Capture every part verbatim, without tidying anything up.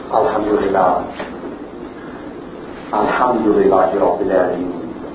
Alhamdulillah. Alhamdulillah Rabbil Alamin.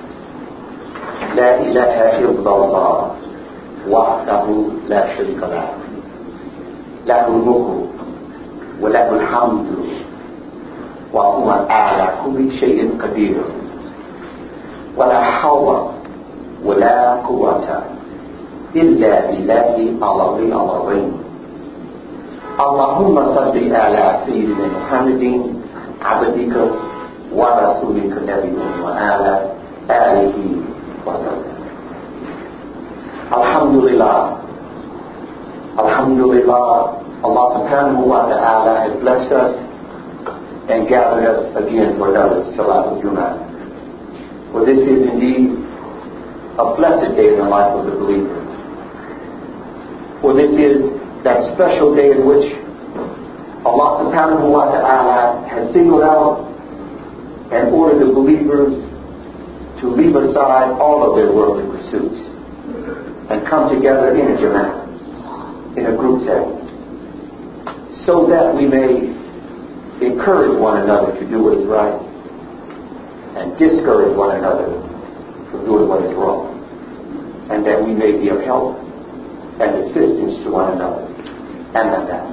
La ilaha illallah wahdahu la sharika lah. Lahul mulku wa lahul hamdu wa huwa ala kulli shay'in qadir. Wa la hawla wa la quwwata illa billahi al-'aliyyil 'azim. Allahumma salli ala sayyidina Muhammadin 'abdika wa rasulika nabiyyin wa ala alihi wa sallam. Alhamdulillah. Alhamdulillah, Allah subhanahu wa ta'ala has blessed us and gathered us again for another Salat al-Jum'ah. For this is indeed a blessed day in the life of the believer. For this is that special day in which Allah subhanahu wa ta'ala has singled out and ordered the believers to leave aside all of their worldly pursuits and come together in a jama'ah, in a group setting, so that we may encourage one another to do what is right and discourage one another from doing what is wrong, and that we may be of help and assistance to one another, and like that.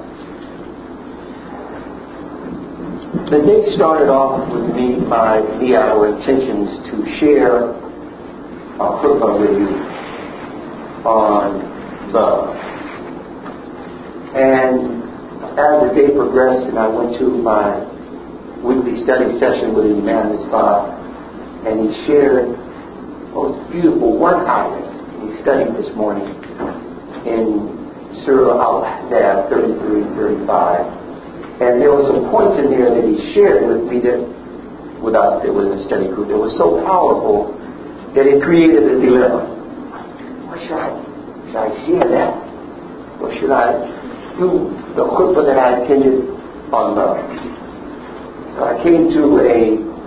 The day started off with me, my niyat or intentions to share a khutbah with you on love. And as the day progressed and I went to my weekly study session with Imam Misbah, and he shared most beautiful one ayah he studied this morning in Surah Al-Ahzab thirty-three, thirty-five. And there were some points in there that he shared with me, that with us that was in the study group, that was so powerful that it created a dilemma. What should I, should I share that? Or should I do the khutbah that I attended on love? So I came to a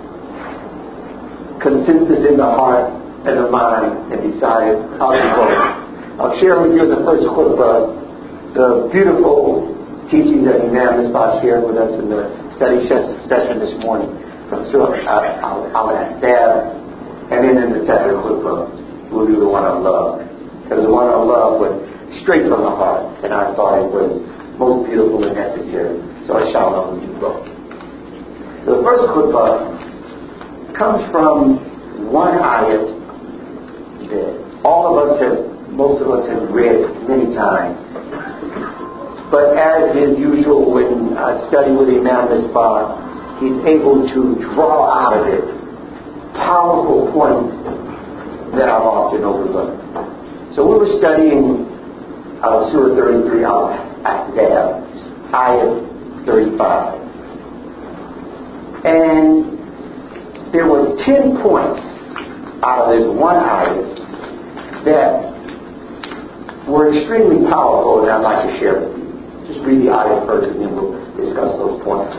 consensus in the heart and the mind and decided I'll do both. I'll share with you the first khutbah, the beautiful teaching that Imam Misbah shared with us in the study session this morning from Surah Al-Ahzab, and then in the second khutbah we'll do the one on love, because the one on love went straight from the heart, and I thought it was most beautiful and necessary. So inshallah we do both. So the first khutbah comes from one ayat that all of us have, most of us have read many times. But as is usual when I study with Imam Misbah, he's able to draw out of it powerful points that are often overlooked. So we were studying out of Surah thirty-three, Al-Ahzab, ayah thirty-five. And there were ten points out of this one ayah that were extremely powerful, and I'd like to share with you. Just read the ayah first, and then we'll discuss those points.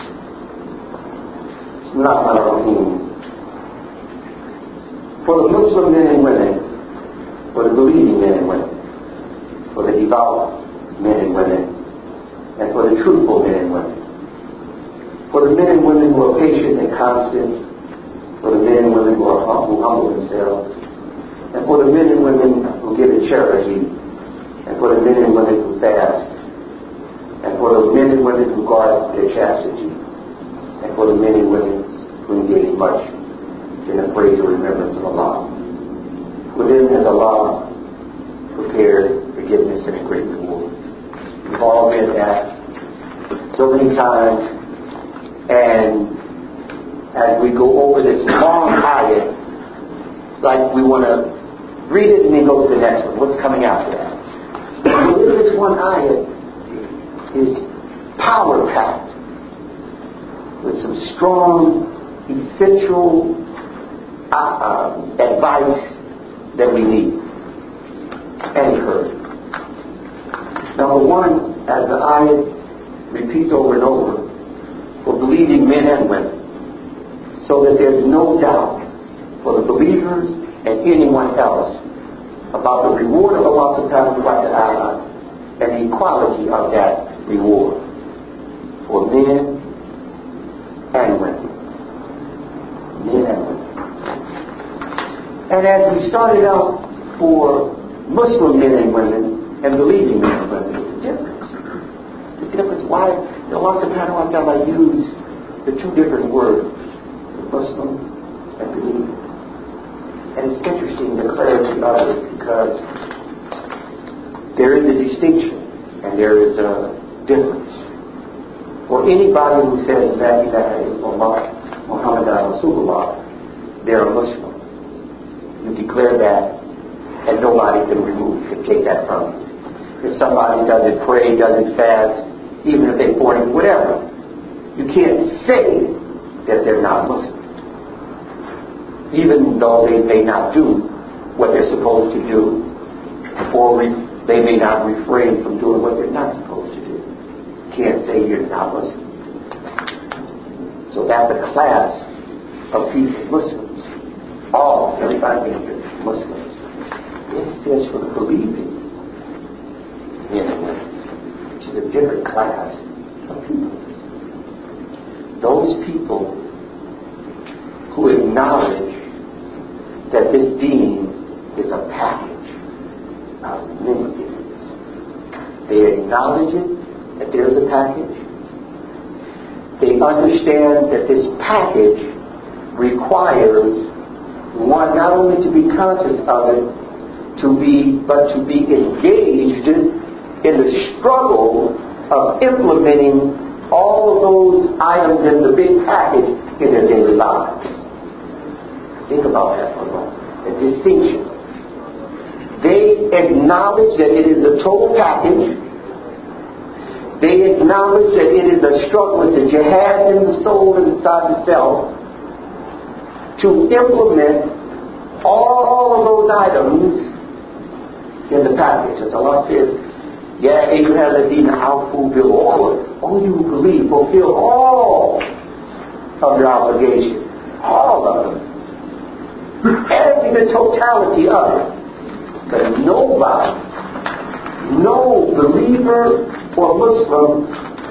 Bismillahirrahmanirrahim. For the Muslim men and women, for the believing men and women, for the devout men and women, and for the truthful men and women, for the men and women who are patient and constant, for the men and women who are humble, who humble themselves, and for the men and women who give in charity, and for the men and women who fast, and for the men and women who guard their chastity, and for the men and women who engage much in the praise or remembrance of Allah. For them has Allah prepared forgiveness and a great reward. We've all read that so many times, and as we go over this long ayah, it's like we want to read it and then go to the next one. What's coming after that? Within this one ayah is power-packed with some strong, essential uh, uh, advice that we need and encouragement. Number one, as the ayah repeats over and over, for believing men and women, so that there's no doubt for the believers and anyone else about the reward of Allah subhanahu wa ta'ala and the equality of that reward for men And as we started out for Muslim men and women and believing men and women, it's a difference. It's the difference. Why Allah subhanahu wa ta'ala used the two different words, Muslim and believing. And it's interesting the clarity of it because there is a distinction and there is a difference. For anybody who says La ilaha illallah Muhammadan Rasulullah, they're a Muslim. You declare that and nobody can remove, can take that from you. If somebody doesn't pray, doesn't fast, even if they born whatever, you can't say that they're not Muslim. Even though they may not do what they're supposed to do, or re- they may not refrain from doing what they're not supposed to do. Can't say you're not Muslim. So that's a class of people, Muslims. All, everybody here, Muslims. It says for the believing men and women, which is a different class of people. Those people who acknowledge that this deen is a package of many things. They acknowledge it, that there's a package. They understand that this package requires one not only to be conscious of it, to be, but to be engaged in the struggle of implementing all of those items in the big package in their daily lives. Think about that for a moment. The distinction. They acknowledge that it is a total package. They acknowledge that it is a struggle, it's a jihad in the soul and inside the self to implement all of those items in the package. As Allah says, Ya ayyuha alladhina awfu bil uqud. Oh, you believe, fulfill all of your obligations. All of them. Every the totality of it. Because nobody, no believer or Muslim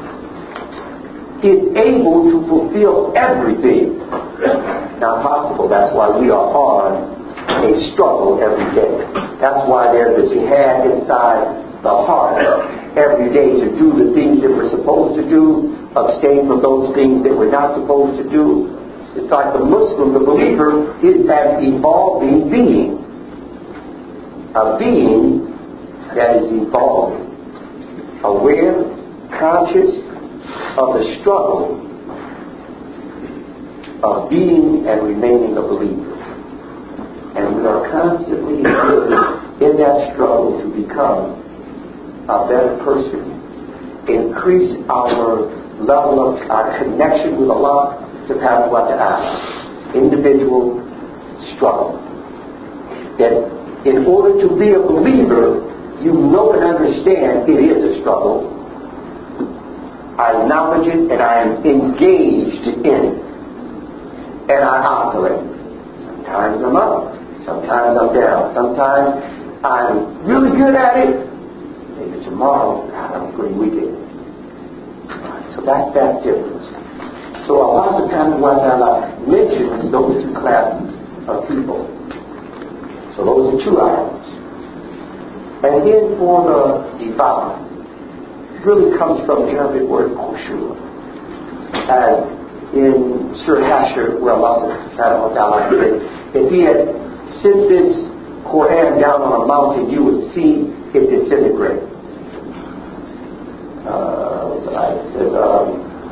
is able to fulfill everything. Not possible. That's why we are on a struggle every day. That's why there's a jihad inside the heart every day to do the things that we're supposed to do, abstain from those things that we're not supposed to do. It's like the Muslim, the believer, is an evolving being. A being that is evolving. Aware, conscious of the struggle of being and remaining a believer. And we are constantly in that struggle to become a better person, increase our level of our connection with Allah subhanahu wa ta'ala. Individual struggle. That in order to be a believer, you know and understand it is a struggle. I acknowledge it and I am engaged in it. And I oscillate. Sometimes I'm up. Sometimes I'm down. Sometimes I'm really good at it. Maybe tomorrow, God, I'm pretty weak at it. So that's that difference. So Allah subhanahu wa ta'ala mentions those two classes of people. So those are two items. And then for the devout, it really comes from the Arabic word khushu. As in Surah Hashr, where Allah subhanahu wa ta'ala said, if he had sent this Quran down on a mountain, you would see it disintegrate. Uh, what's the ayah? It says, um,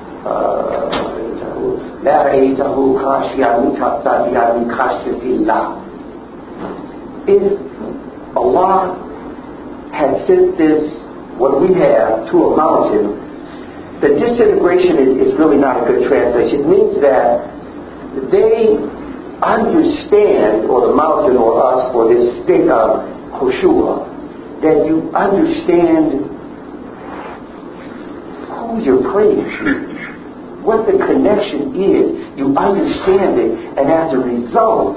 لا رأيته خاشعا متصدعا من خشية الله. If Allah had sent this, what we have, to a mountain, the disintegration is, is really not a good translation. It means that they understand, or the mountain or us, or this state of Khushua, that you understand who you're praying to, what the connection is. You understand it, and as a result,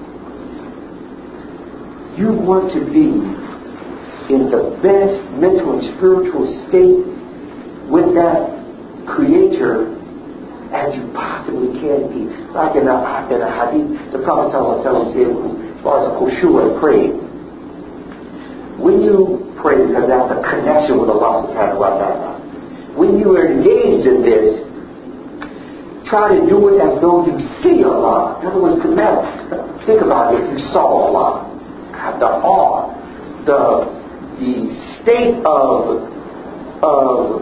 you want to be in the best mental and spiritual state with that Creator as you possibly can be. Like in a, in a hadith, the Prophet ﷺ said, far as Khushu' and praying, when you pray, because that's a connection with Allah subhanahu wa ta'ala, when you are engaged in this, try to do it as though you see Allah. In other words, think about it. If you saw Allah, the awe, the the state of of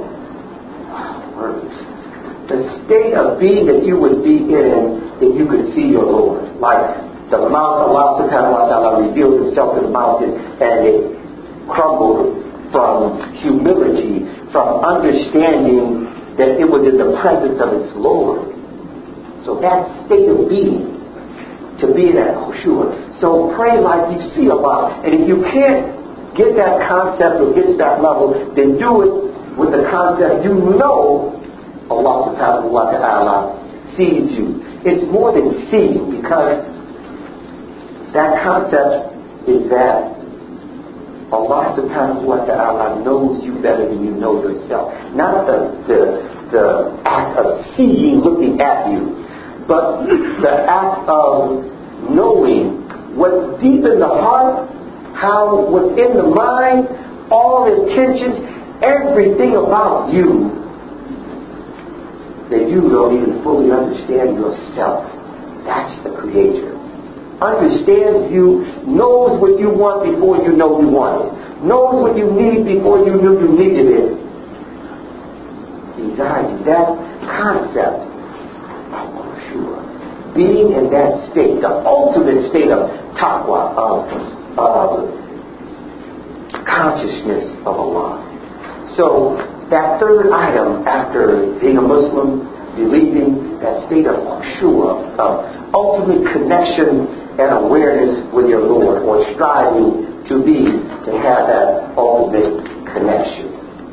the state of being that you would be in if you could see your Lord. Like the mount, Allah subhanahu wa ta'ala revealed himself to the mountain and it crumbled from humility, from understanding that it was in the presence of its Lord. So that state of being, to be that khushu'. So pray like you see Allah. And if you can't get that concept or get to that level, then do it with the concept you know Allah subhanahu wa ta'ala sees you. It's more than seeing, because that concept is that Allah subhanahu wa ta'ala knows you better than you know yourself. Not the, the, the act of seeing, looking at you, but the act of knowing what's deep in the heart, how what's in the mind, all intentions, everything about you that you don't even fully understand yourself. That's the Creator. Understands you, knows what you want before you know you want it, knows what you need before you knew you needed it. Desires you. That concept, sure, being in that state, the ultimate state of taqwa, of, of consciousness of Allah. So that third item after being a Muslim, believing, that state of khushu', of ultimate connection and awareness with your Lord, or striving to be, to have that ultimate connection.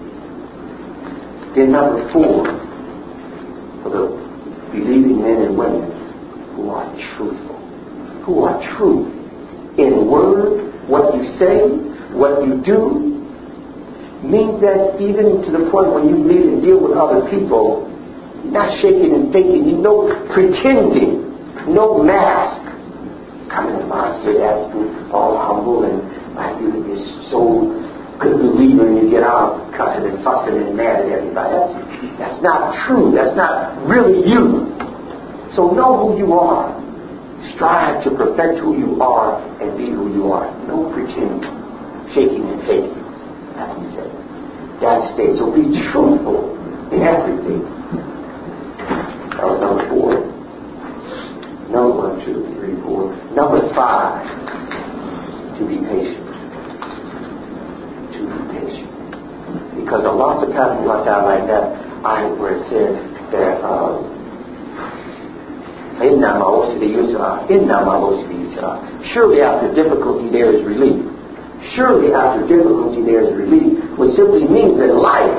Then number four, for the believing men and women who are truthful, who are true in word, what you say, what you do, means that even to the point when you meet and deal with other people, not shaking and faking, you know, pretending, no mask. Come in the mosque, say that, all humble and like you to be so good believer, and you get out cussing and fussing and mad at everybody. That's, that's not true. That's not really you. So know who you are. Strive to perfect who you are and be who you are. No pretending, shaking and faking. That's what he said. That state. So be truthful in everything. That was number four. Number one, two, three, four. Number five, to be patient. To be patient. Because Allah subhanahu wa ta'ala, like that ayat where it says that إِنَّمَا أُوسِدِ يُسْرًا إِنَّمَا أُوسِدِ يُسْرًا. Surely after difficulty there is relief. Surely after difficulty there is relief, which simply means that life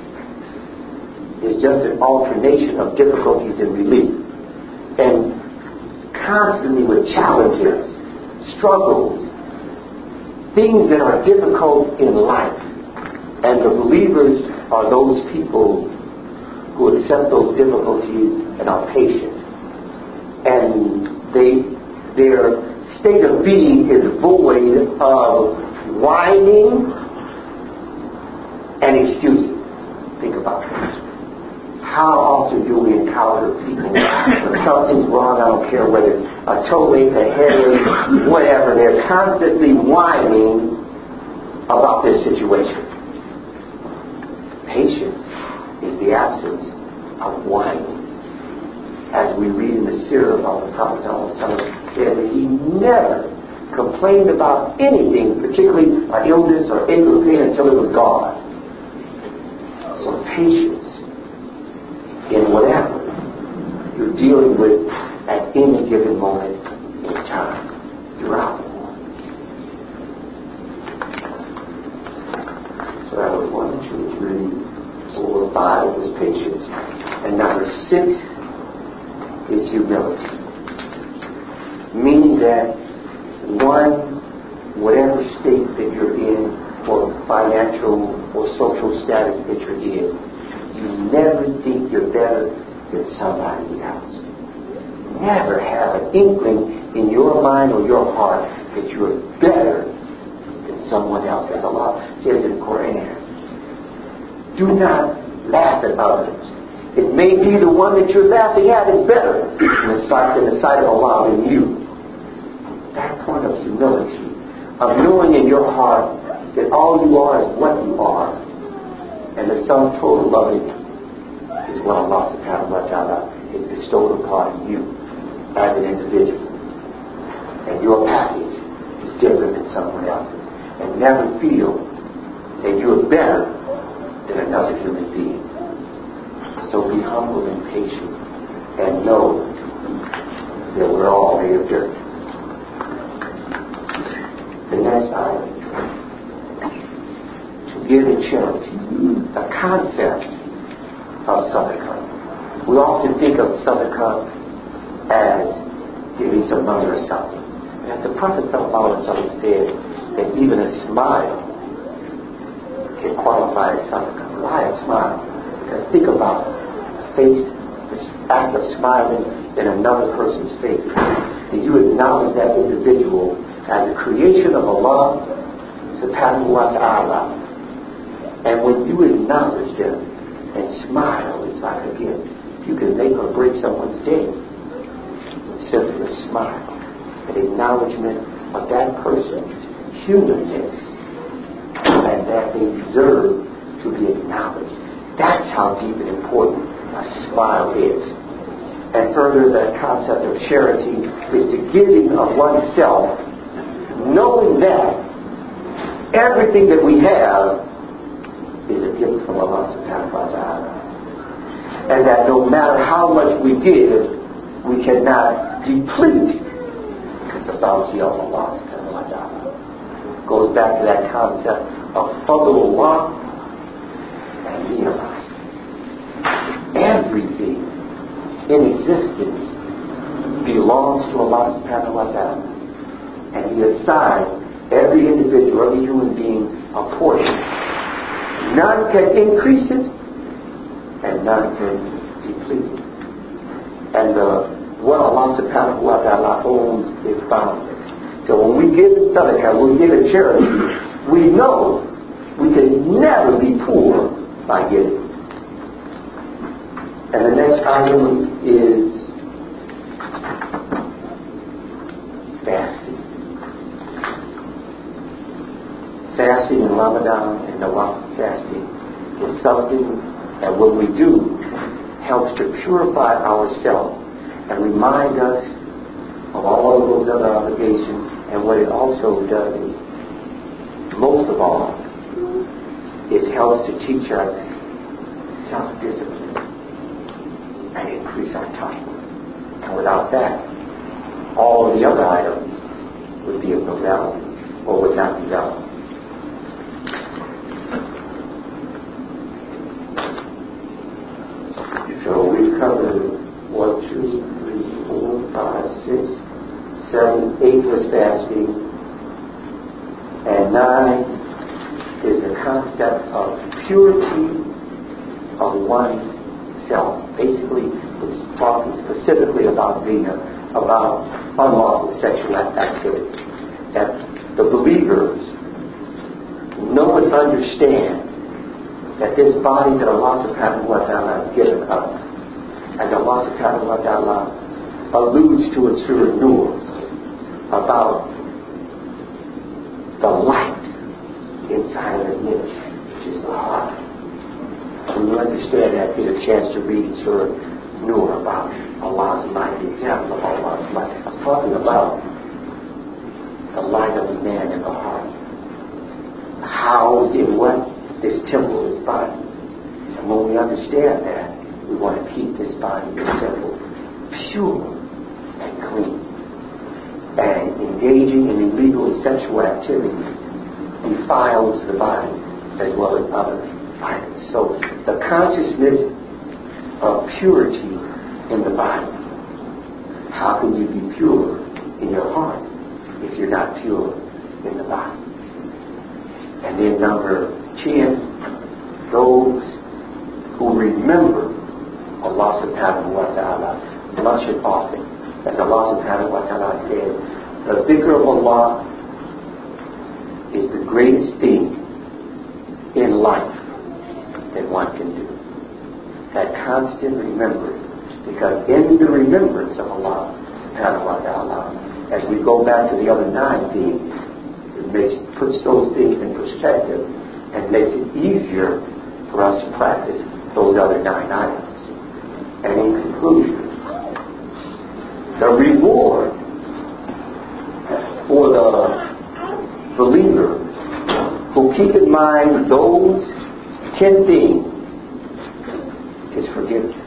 is just an alternation of difficulties and relief. And constantly with challenges, struggles, things that are difficult in life. And the believers are those people who accept those difficulties and are patient. And they, their state of being is void of whining and excuses. Think about this. How often do we encounter people when something's wrong? I don't care whether it's a toe ache, a headache, whatever. They're constantly whining about their situation. Patience is the absence of whining. As we read in the seerah of the Prophet said that he never complained about anything, particularly an illness or ache or pain, until it was gone. So patience in whatever you're dealing with at any given moment in time throughout the world. So that was one, two, three, four, five was patience. And number six is humility. Meaning that one, whatever state that you're in, or financial or social status that you're in, you never think you're better than somebody else. Never have an inkling in your mind or your heart that you are better than someone else. As Allah says in the Quran, do not laugh at others. It may be the one that you're laughing at is better in the sight, in the sight of Allah than you. That point of humility, of knowing in your heart that all you are is what you are, and the sum total of it is what Allah subhanahu wa ta'ala has bestowed upon you as an individual. And your package is different than someone else's. And never feel that you are better than another human being. So be humble and patient and know that we're all made of dirt. The next item, to give in charity, the concept of sadaqah. We often think of sadaqah as giving some money or something. And the Prophet ﷺ said that even a smile can qualify as sadaqah. Why a smile? Because think about face, this act of smiling in another person's face. And you acknowledge that individual as a creation of Allah subhanahu wa ta'ala. And when you acknowledge them and smile, it's like a gift. You can make or break someone's day with simply a smile, an acknowledgement of that person's humanness and that they deserve to be acknowledged. That's how deep and important a smile is. And further, the concept of charity is the giving of oneself, knowing that everything that we have is a gift from Allah subhanahu wa ta'ala. And that no matter how much we give, we cannot deplete the bounty of Allah subhanahu wa ta'ala. Goes back to that concept of fadlullah and realize everything in existence belongs to Allah subhanahu wa ta'ala. And He assigned every individual, every human being a portion. None can increase it, and none can deplete it. And uh, what Allah subhanahu wa ta'ala owns is boundless. So when we give in sadaqah, we give in charity, we know we can never be poor by giving. And the next item is fasting. Fasting in Ramadan and Nawafil fasting is something that when we do helps to purify ourselves and remind us of all of those other obligations. And what it also does is, most of all, it helps to teach us self-discipline and increase our time. And without that, all of the other items would be of no value or would not be valid. So we've covered one, two, three, four, five, six, seven, eight was fasting, and nine is the concept of purity of oneself. Basically, it's talking specifically about zina, about unlawful sexual activity. That the believers know and understand that this body that Allah subhanahu wa ta'ala has given us, and Allah subhanahu wa ta'ala alludes to in Surah Nur about the light inside of the niche, which is the heart. When you understand that, get a chance to read Surah Nur about Allah's light, the example of Allah's light. I'm talking about the light of the man in the heart. Housed in what? This temple, this body. And when we understand that, we want to keep this body, this temple, pure and clean. And engaging in illegal sexual activities defiles the body as well as other items. So the consciousness of purity in the body. How can you be pure in your heart if you're not pure in the body? And then number ten, those who remember Allah subhanahu wa ta'ala much and often. As Allah subhanahu wa ta'ala says, The dhikr of Allah is the greatest thing in life that one can do. That constant remembering. Because in the remembrance of Allah subhanahu wa ta'ala, as we go back to the other nine things, it makes, puts those things in perspective and makes it easier for us to practice those other nine items. And in conclusion, the reward for the believer who keep in mind those ten things is forgiveness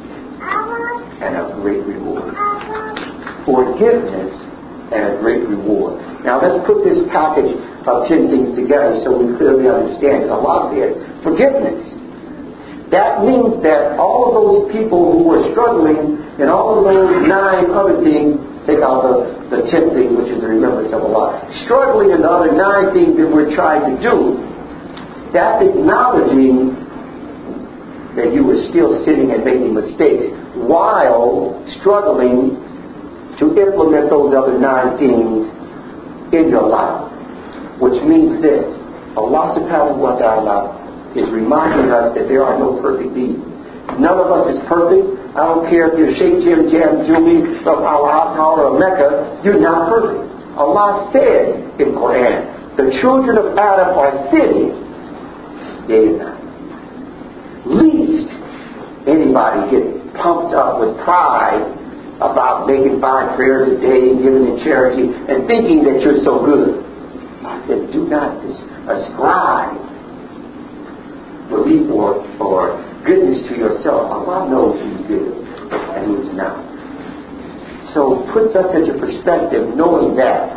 and a great reward. Forgiveness and a great reward. Now let's put this package of ten things together so we clearly understand it. Allah said, forgiveness. That means that all of those people who were struggling in all of those nine other things, take out the, the tenth thing, which is the remembrance of Allah, struggling in the other nine things that we're trying to do, that's acknowledging that you were still sitting and making mistakes while struggling to implement those other nine things in your life. Which means this: Allah subhanahu wa ta'ala is reminding us that there are no perfect beings. None of us is perfect. I don't care if you're Sheikh Jim Jam Jumi of Al-Haq or Mecca, you're not perfect. Allah said in Quran, the children of Adam are sinning day and night. Least anybody gets pumped up with pride about making five prayers a day and giving in charity and thinking that you're so good. I said, do not ascribe belief or, or goodness to yourself. Allah knows who's good and who's not. So it puts us into perspective knowing that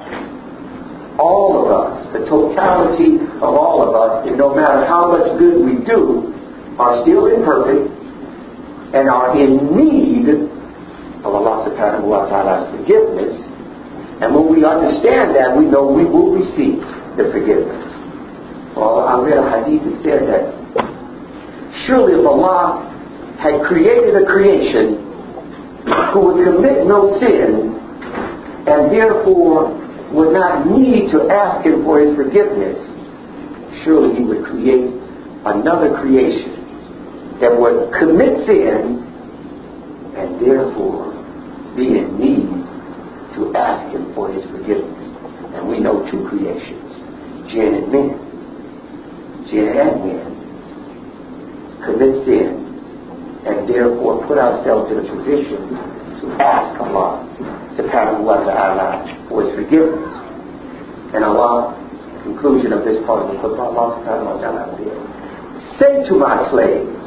all of us, the totality of all of us, and no matter how much good we do, are still imperfect and are in need of Allah subhanahu wa ta'ala's forgiveness. And when we understand that, we know we will receive the forgiveness. Well, I read a hadith that said that surely if Allah had created a creation who would commit no sin and therefore would not need to ask Him for His forgiveness, surely He would create another creation that would commit sins and therefore be in need to ask Him for His forgiveness. And we know two creations, jinn and men. Jinn and men commit sins and therefore put ourselves in a position to ask Allah subhanahu wa ta'ala for His forgiveness. And Allah, conclusion of this part of the Quran, Allah subhanahu wa ta'ala said, say to my slaves,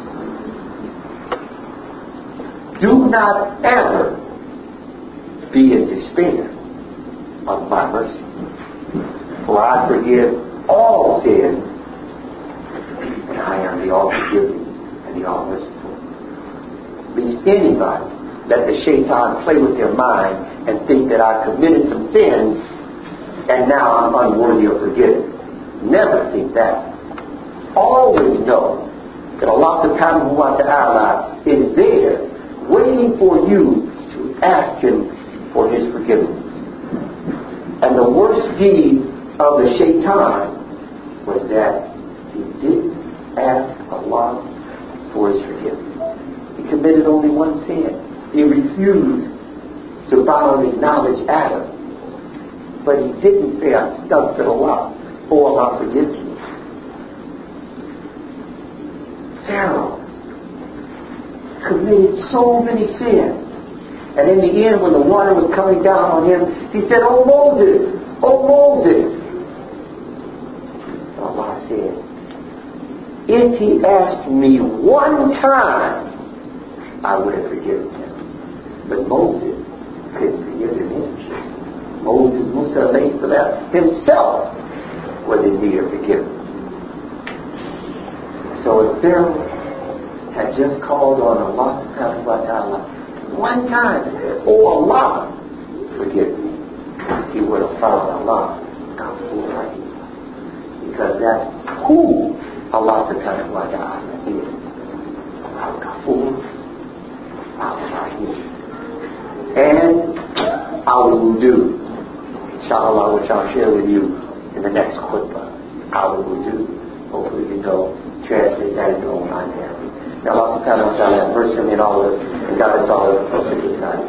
do not ever be in despair of my mercy, for I forgive all sins, and I am the all-forgiving and the all-merciful. Least anybody let the shaitan play with their mind and think that I committed some sins and now I'm unworthy of forgiveness. Never think that. Always know that Allah subhanahu wa ta'ala is there waiting for you to ask Him for His forgiveness. And the worst deed of the shaitan was that he didn't ask Allah for His forgiveness. He committed only one sin. He refused to bow and acknowledge Adam. But he didn't say, astaghfirullah, oh Allah forgive me. Pharaoh committed so many sins. And in the end, when the water was coming down on him, he said, oh Moses, oh Moses. Allah said, if he asked me one time, I would have forgiven him. But Moses couldn't forgive him. Moses, Musa alayhi salam, himself was in need of forgiveness. So if Pharaoh had just called on Allah subhanahu wa ta'ala one time and said, oh Allah, forgive me, he would have found Allah Ghafur Rahim. Because that's who Allah subhanahu wa ta'ala is. Allah Ghafur, Allah Rahim. And our wudu, inshallah, which I'll share with you in the next khutbah. How it will do. Hopefully you can go translate that in your own mind there. May Allah subhanahu wa ta'ala have mercy on me and all of us, and guide us all the closer to His side.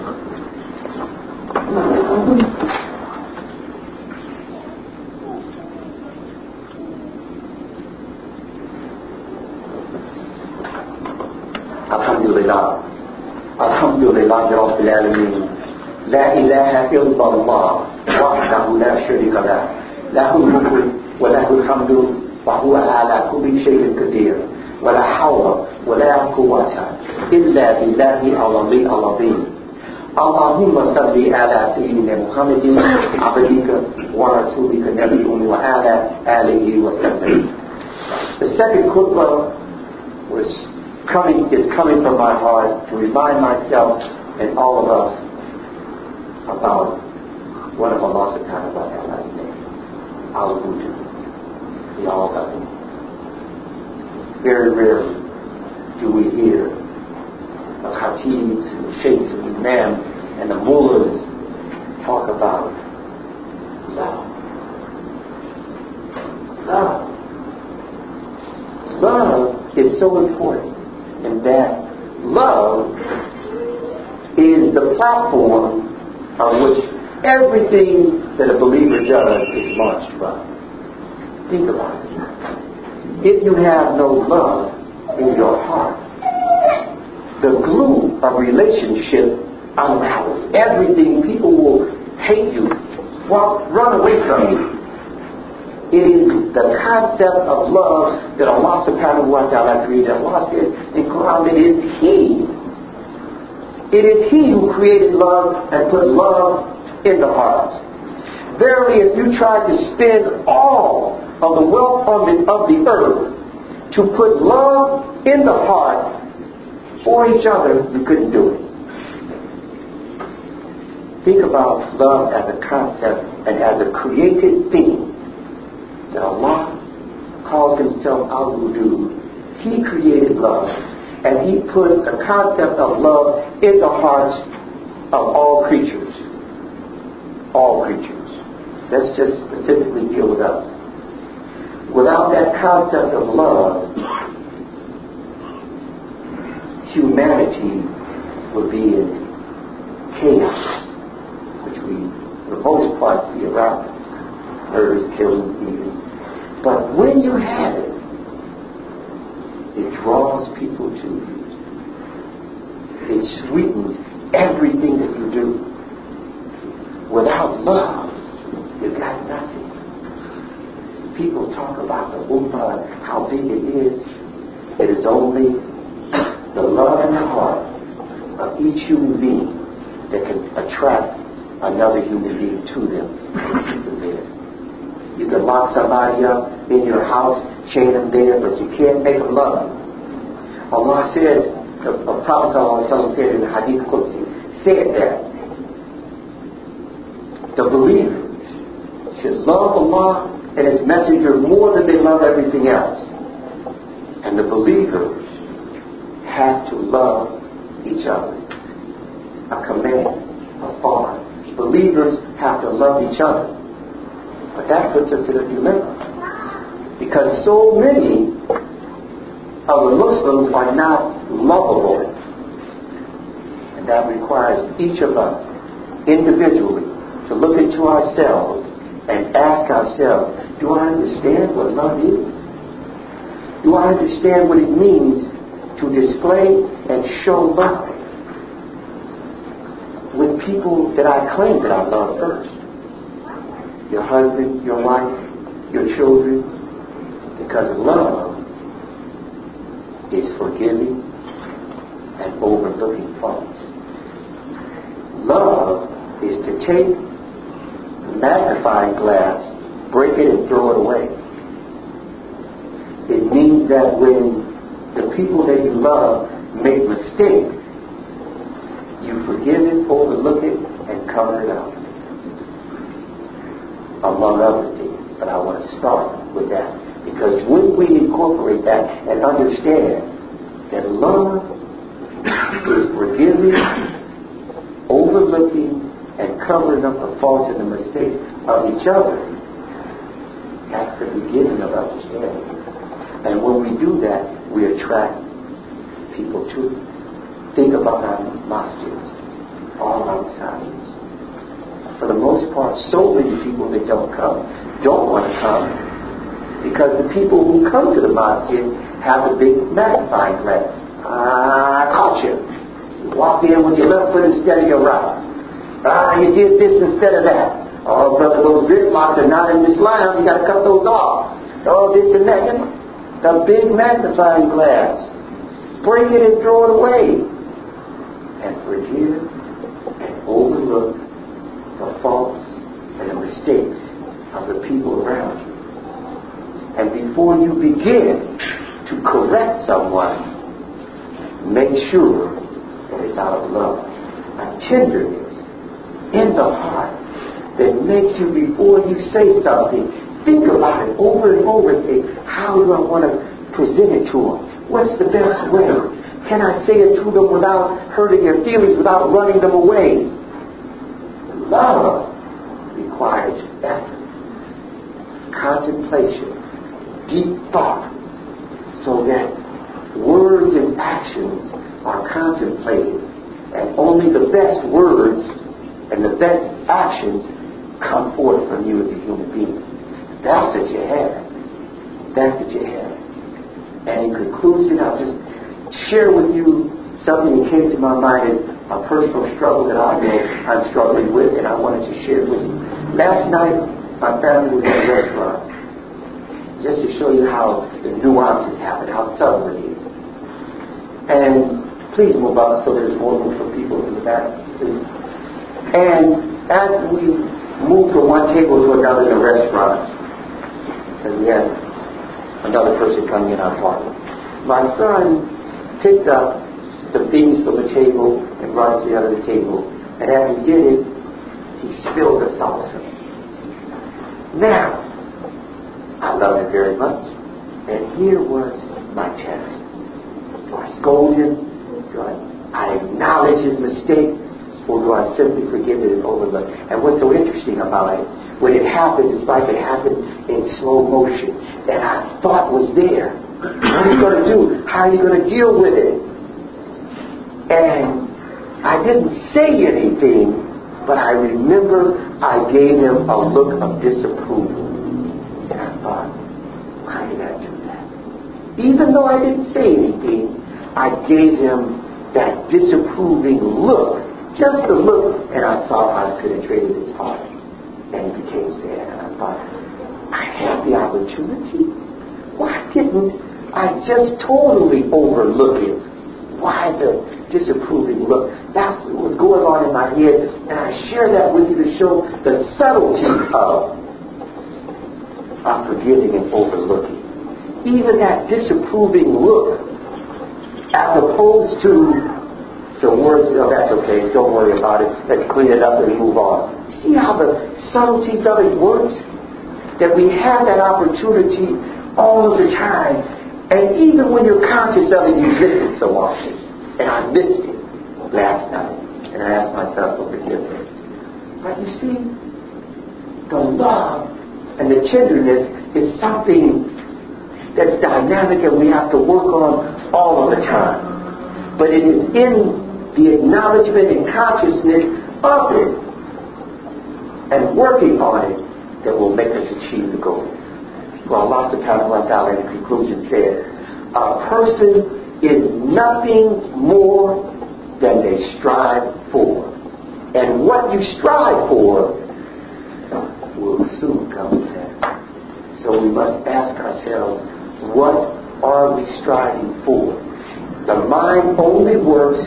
Alhamdulillah. Alhamdulillah Rabbil Alameen. La ilaha illallah. Wahdahu la sharika lah. Lahul mulku wa lahul hamdu wa huwa ala kulli shay'in qadir. Wa la hawla wa la quwwata illa billahi al-ali al-azim. Allahumma salli ala sayyidina Muhammadin abdika wa rasulika nabiyyun wa ala alihi wa sallam. The second khutbah was coming is coming from my heart to remind myself and all of us about one of Allah subhanahu wa ta'ala's names, Al-Wujud, the All-Loving. Very rarely do we hear the khatibs and the sheikhs and the imams and the mullahs talk about love. Love. Love is so important. And that love is the platform on which everything that a believer does is launched from. Think about it. If you have no love in your heart, the glue of relationship unravels. Everything, people will hate you, walk, run away from you. It is the concept of love that Allah subhanahu wa ta'ala created. Allah said in Quran that it is He. It is He who created love and put love in the heart. Verily, if you tried to spend all of the wealth of the, of the earth to put love in the heart for each other, you couldn't do it. Think about love as a concept and as a created thing. That Allah calls Himself Al-Wujud. He created love, and He put the concept of love in the hearts of all creatures. All creatures. Let's just specifically deal with us. Without that concept of love, humanity would be in chaos, which we, for the most part, see around us. Murders, killing, even. But when you have it, it draws people to you. It sweetens everything that you do. Without love, you've got nothing. People talk about the ummah, how big it is. It is only the love in the heart of each human being that can attract another human being to them and keep them there. You can lock somebody up in your house, chain them there, but you can't make them love you. Allah says, the, the Prophet ﷺ said in the Hadith Qudsi, said that the believers should love Allah and His Messenger more than they love everything else. And the believers have to love each other. A command, a farm. Believers have to love each other. But that puts us in a dilemma. Because so many of the Muslims are not lovable. And that requires each of us individually to look into ourselves and ask ourselves, do I understand what love is? Do I understand what it means to display and show love with people that I claim that I love first? Your husband, your wife, your children. Because love is forgiving and overlooking faults. Love is to take the magnifying glass, break it and throw it away. It means that when the people that you love make mistakes, you forgive it, overlook it, and cover it up. Among other things. But I want to start with that. Because when we incorporate that and understand that love is forgiving, overlooking, and covering up the faults and the mistakes of each other. That's the beginning of understanding. And when we do that, we attract people to it. Think about our masjids, all outside. For the most part, so many people that don't come don't want to come because the people who come to the masjid have a big magnifying glass. Ah, I caught you. You walked in with your left foot instead of your right. Ah, you did this instead of that. Oh, brother, those dreadlocks are not in Islam. You got to cut those off. Oh, this and that. The big magnifying glass. Break it and throw it away. And forgive and overlook the faults and the mistakes of the people around you. And before you begin to correct someone, make sure that it's out of love, a tenderness in the heart that makes you, before you say something, think about it over and over and say, how do I want to present it to them? What's the best way? Can I say it to them without hurting their feelings, without running them away? Love requires effort, contemplation, deep thought, so that words and actions are contemplated, and only the best words and the best actions come forth from you as a human being. That's what you have. That's what you have. And in conclusion, I'll just share with you something that came to my mind as a personal struggle that I know I'm struggling with, and I wanted to share with you. Last night, my family was in a restaurant, just to show you how the nuances happen, how subtle it is. And please move up so there's more room for people in the back, please. And as we moved from one table to another in the restaurant, and we had another person coming in our party, my son picked up some things from the table and brought it to the other table. And as he did it, he spilled the salsa. Now, I love it very much. And here was my test. Do I scold him? Do I, I acknowledge his mistake? Or do I simply forgive it and overlook? And what's so interesting about it, when it happens, it's like it happened in slow motion. And I thought was there. What are you going to do? How are you going to deal with it? And I didn't say anything, but I remember I gave him a look of disapproval. And I thought, why did I do that? Even though I didn't say anything, I gave him that disapproving look. Just a look, and I saw how it penetrated his heart. And he became sad. And I thought, I had the opportunity. Why didn't I just totally overlook it? Why the disapproving look? That's what was going on in my head. And I share that with you to show the subtlety of, of forgiving and overlooking. Even that disapproving look, as opposed to the words, oh, that's okay, don't worry about it, let's clean it up and move on. See how the subtlety of it works? That we have that opportunity all of the time, and even when you're conscious of it, you miss it so often. And I missed it last night, and I asked myself for forgiveness. But you see, the love and the tenderness is something that's dynamic and we have to work on all of the time. But it is in the acknowledgement and consciousness of it and working on it that will make us achieve the goal. Well, Allah subhanahu wa ta'ala in conclusion says, a person is nothing more than they strive for. And what you strive for will soon come to pass. So we must ask ourselves, what are we striving for? The mind only works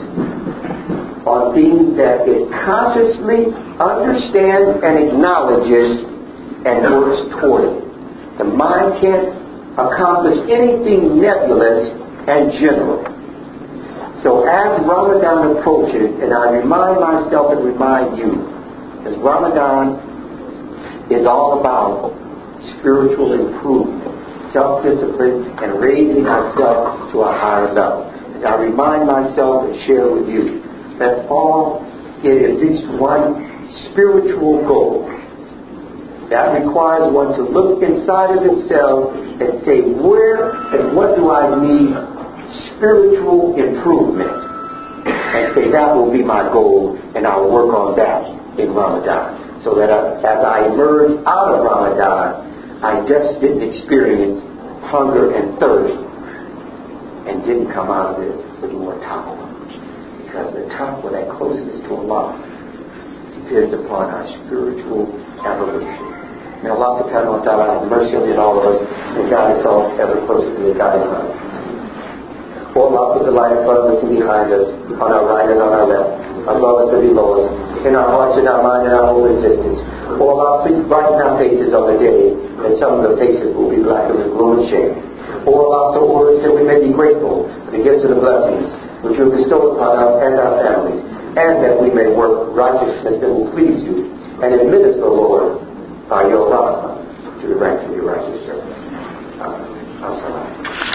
on things that it consciously understands and acknowledges and works toward it. The mind can't accomplish anything nebulous and general. So as Ramadan approaches, and I remind myself and remind you, as Ramadan is all about spiritual improvement, self-discipline, and raising ourselves to a higher level. As I remind myself and share with you, let's all get at least one spiritual goals. That requires one to look inside of himself and say, where and what do I need spiritual improvement? And say, that will be my goal, and I'll work on that in Ramadan. So that I, as I emerge out of Ramadan, I just didn't experience hunger and thirst and didn't come out of it with more taqwa. Because the taqwa, that closeness to Allah, depends upon our spiritual evolution. May Allah subhanahu wa ta'ala have mercy on all of us and guide us all ever closer to the guiding light. Oh Allah, put the light in front of us and behind us, on our right and on our left, above us and below us, in our hearts and our mind and our whole existence. Oh Allah, please brighten our faces on the day, and some of the faces will be blackened with gloom and shame. Oh Allah, so words that we may be grateful for the gifts and the blessings which you have bestowed upon us and our families, and that we may work righteousness that will please you, and admit us, O Lord, by your rahmah, to the ranks of your righteous servants. Amen.